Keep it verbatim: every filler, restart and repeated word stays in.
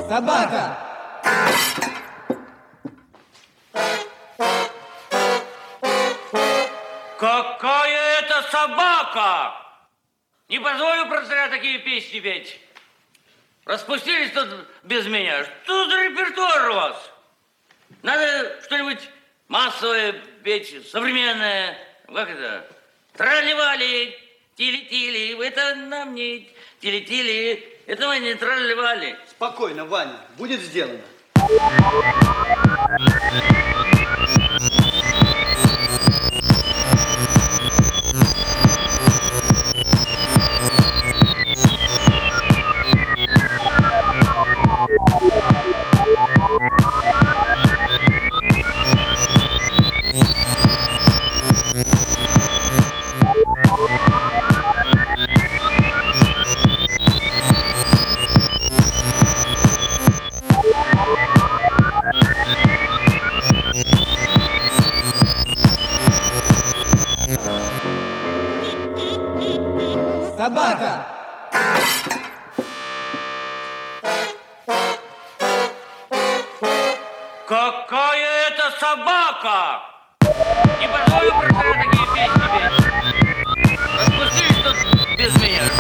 Собака! Какая это собака! Не позволю про царя такие песни петь. Распустились тут без меня. Что за репертуар у вас? Надо что-нибудь массовое петь, современное. Как это? Тролливали, тили-тили. Это нам не тили-тили. Это мы не тролливали. Спокойно, Ваня, будет сделано. Собака! Какая это собака! Не позволю про царя такие песни петь. Распустились тут без меня.